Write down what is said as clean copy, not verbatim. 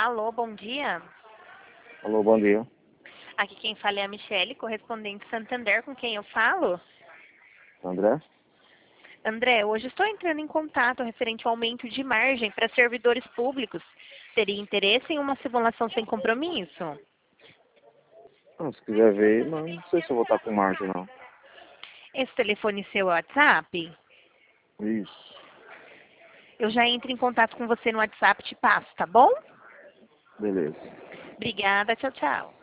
Alô, bom dia. Alô, bom dia. Aqui quem fala é a Michele, correspondente Santander, com quem eu falo. André? André, hoje estou entrando em contato referente ao aumento de margem para servidores públicos. Teria interesse em uma simulação sem compromisso? Não, se quiser ver, mas não sei se eu vou estar com margem, não. Esse telefone seu é WhatsApp? Isso. Eu já entro em contato com você no WhatsApp e te passo, tá bom? Beleza. Obrigada, tchau, tchau.